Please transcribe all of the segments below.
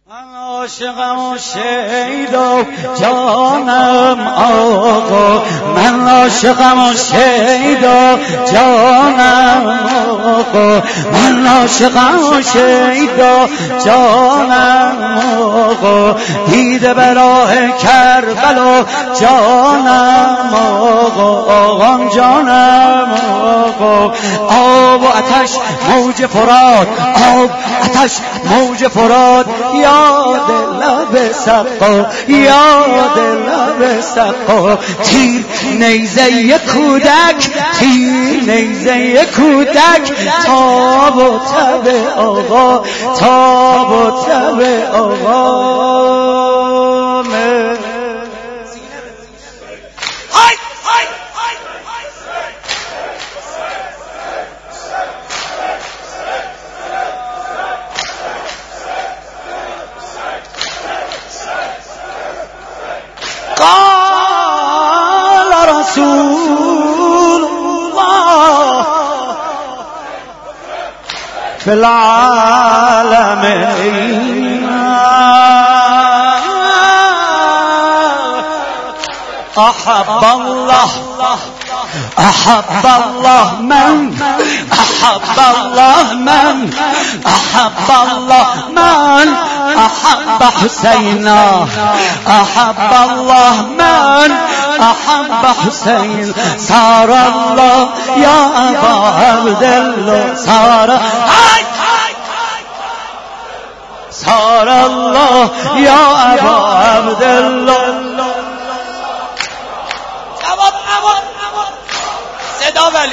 عاشقم و شیدا جانم آقا، من عاشقم و شیدا جانم آقا، من عاشقم و شیدا جانم آقا، دیده به راه کربلا جانم آقا، آقام جانم آقا. آب و آتش موج فرات، آب آتش موج فرات، یاد لب سقا، یاد لب سقا. تیر نیزه کودک، تیر نیزه کودک، تاب و تب آقا، تاب و تب آقا. قال رسول الله في العالمين أحب الله، أحب الله من أحب الله، من أحب الله، من أحب حسينا، أحب الله من أحب حسين. صار الله يا أبا عبد الله، صار صار الله يا أبا عبد الله. صدا ولی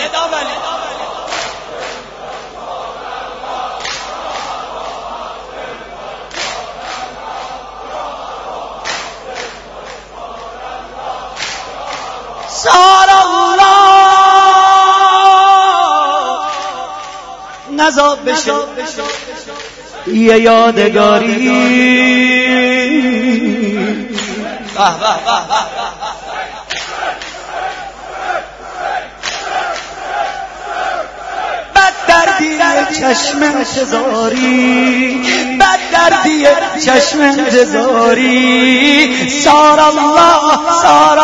صار الله نزا بشه یه یادگاری. دردی چشم انتظاری، بد دردی چشم انتظاری. صار الله، صار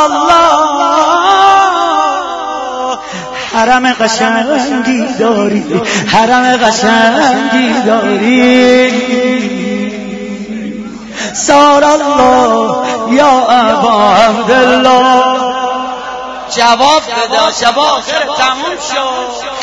الله حرم قشنگی داری، حرم قشنگی داری. صار الله یا ابا عبدالله. جواب بده، شب آخر تموم شد.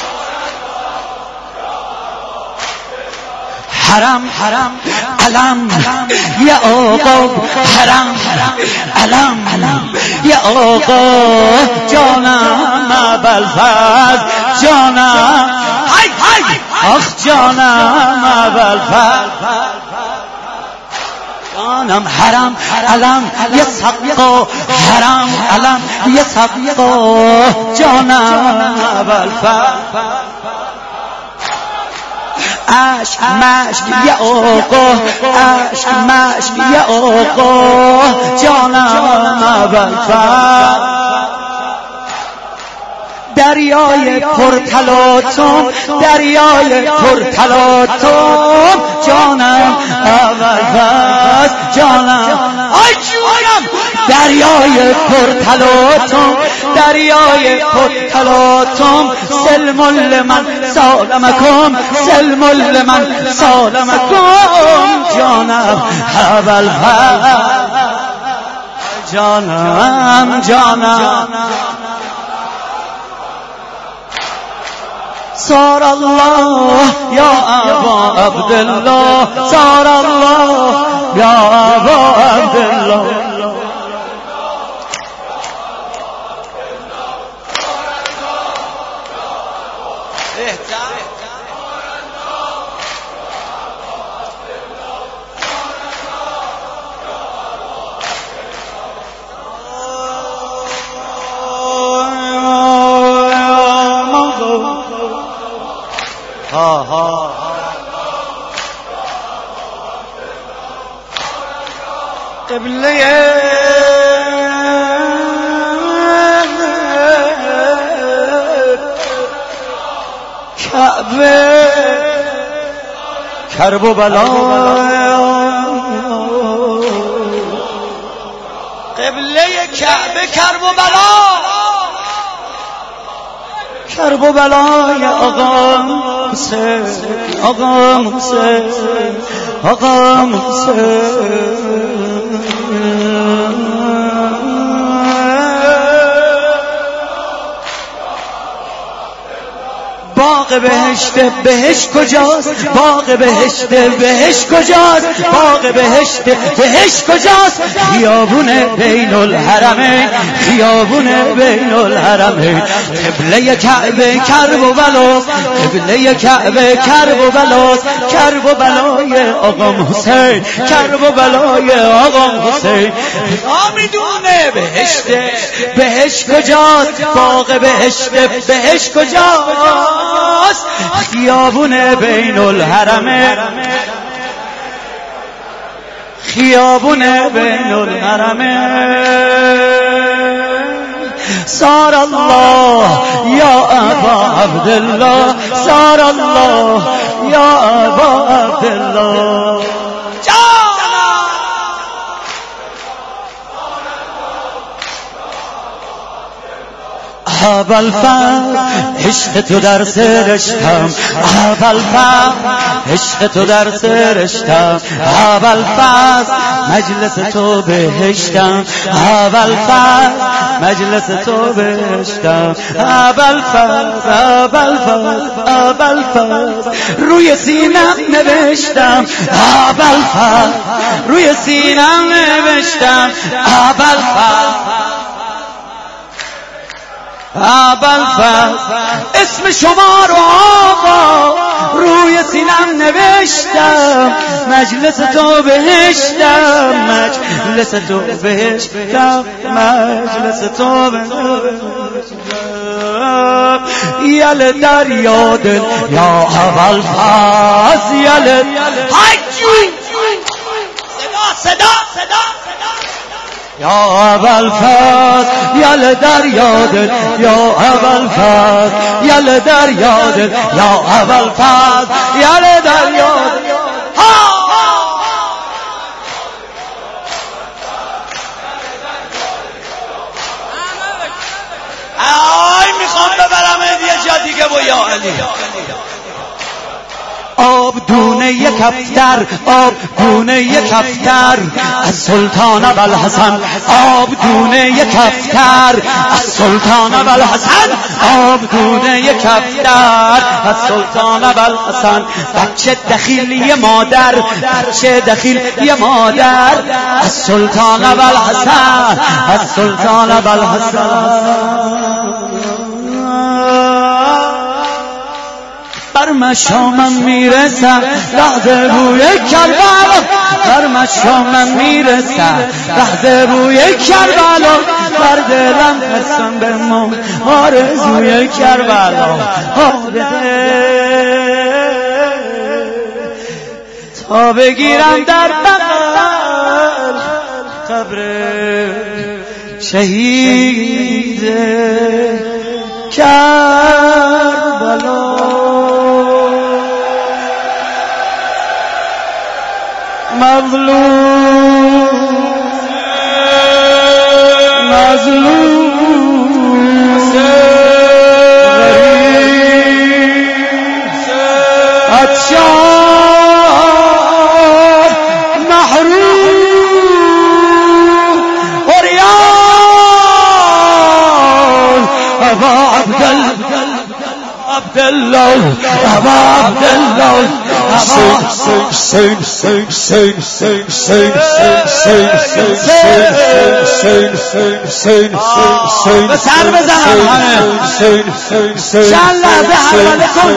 حرم حرم علم یا آقا، حرم علم یا آقا. جانم ابوالفضل، جانم آخ جانم ابوالفضل، جانم حرم علم یا سقا، حرم علم یا سقا. جانم ابوالفضل عشق مشق یا آقا، عشق مشق یا آقا. جانم ابوالفضل دریای پرتلاطم، دریای پرتلاطم. جانم ابوالفضل، جانم آی جونم. دریای پرتلاطم، دریای پرتلاطم. سلم لمن سالمکم، سلم لمن سالمکم. جانم ابوالفضل، جانم جانم. صار الله يا أبا عبد الله، صار الله يا أبا عبد الله. قبله کعبه کرب و بلا قبله کعبه کرب و بلای آقا حسین، آقا حسین، آقا حسین. باغ بهشت بهشت کجاست؟ باغ بهشت بهشت کجاست؟ باغ بهشت بهشت کجاست؟ خیابون بین الحرمین، خیابون بین الحرمین. قبله کعبه کرب و بلاست، قبله کعبه کرب و بلاست. کرب و بلای آقا حسین، کرب و بلای آقا حسین. میدونه بهشت بهشت کجاست؟ باغ بهشت بهشت کجاست؟ خیابون بین الحرمین، خیابون بین الحرمین. صار الله یا ابا عبدالله، صار الله یا ابا عبدالله. ابوالفضل عشق تو در سرشتم، ابوالفضل عشق تو در سرشتم. ابوالفضل مجلس تو بهشتم، ابوالفضل مجلس تو بهشتم. ابوالفضل ابوالفضل ابوالفضل روی سینم نوشتم، ابوالفضل روی سینم نوشتم. ابوالفضل ابوالفضل اسم شما رو آقا روی سینم نوشتم. مجلس تو بهشتم، مجلس تو بهشتم، مجلس تو بهشتم. یل دریا دل یا ابوالفضل، یل صدا یا ابوالفضل، یل دریا دل یا ابوالفضل، یل دریا دل یا ابوالفضل، یل دریا دل. آی میخوام ببرم یه جا دیگه با یا علی. آب دونه یک کفتر، آب دونه یک کفتر از سلطان ابوالحسن. آب دونه یک کفتر از سلطان ابوالحسن، آب دونه یک کفتر از سلطان ابوالحسن. بچه دخیل یه مادر، بچه دخیل یه مادر از سلطان ابوالحسن، از سلطان ابوالحسن. بر مشامم میرسم لحظه بوی کربلا، بر مشامم میرسم لحظه بوی کربلا. بر دلم قسم بمون آرزوی کربلا، تا بگیرم در بغل قبر شهید کربلا. مظلوم مظلوم عطشان محروم عریان. ابا عبدالله ابا عبدالله به سر بزنم همه چند لحظه حواله کن.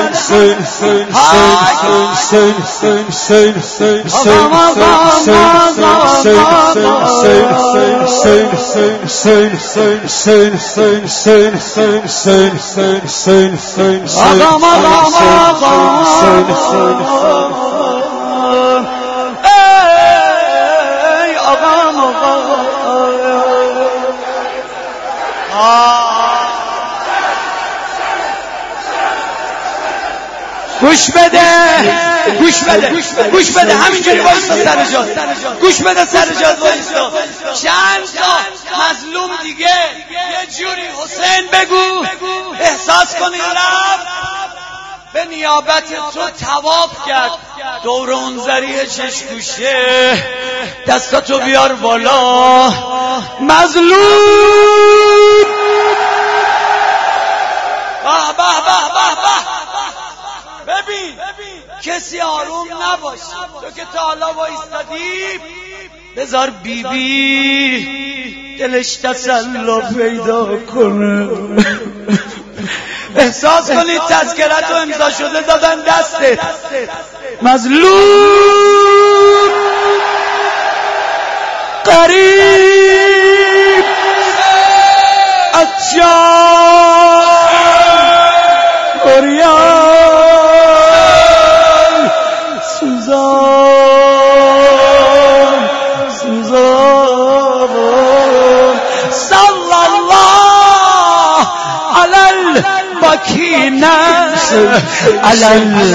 گوش بده گوش بده همینجوری وایستا سر جات، گوش بده سر جات وایستا. چند تا مظلوم دیگه یه جوری حسین بگو احساس کنی رفت به نیابت تو طواف کرد دور اون ذریعه چشمگوشه. دستاتو بیار بالا مظلوم. به به به به. ببین کسی آروم نباشه، تو که تا حالا وایستادی بذار بیبی دلش تسلا پیدا کنه. احساس کنید تذکرت و امضا شده دادن دستت. مظلوم قریب از جان اوریان سوزان صلی الله علی البکین علی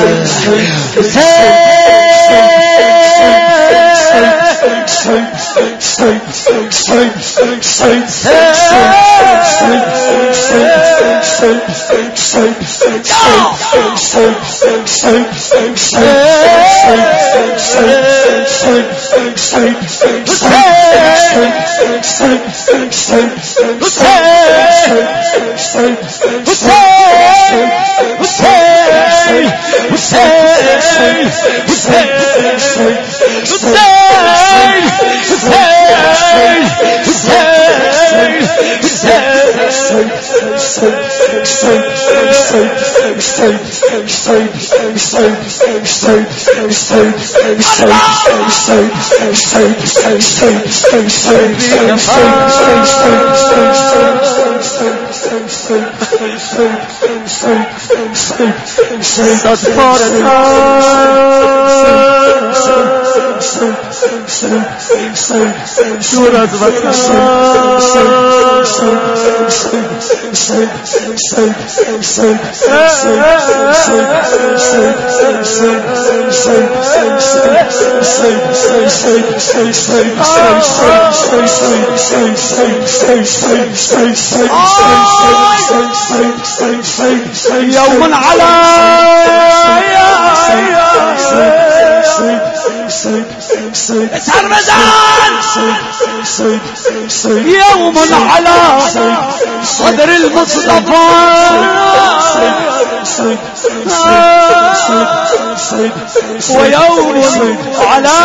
دور از وطن يوم على يوم على صدر المصطفى ويوم على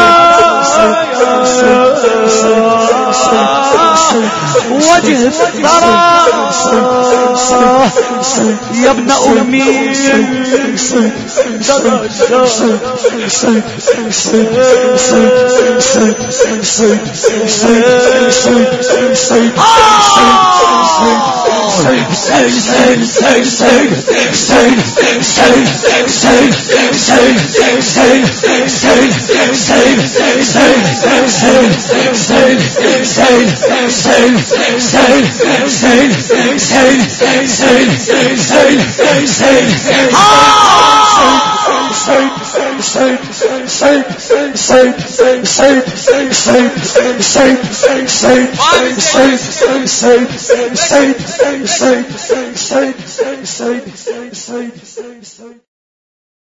وجه الثرى يا ابن أمي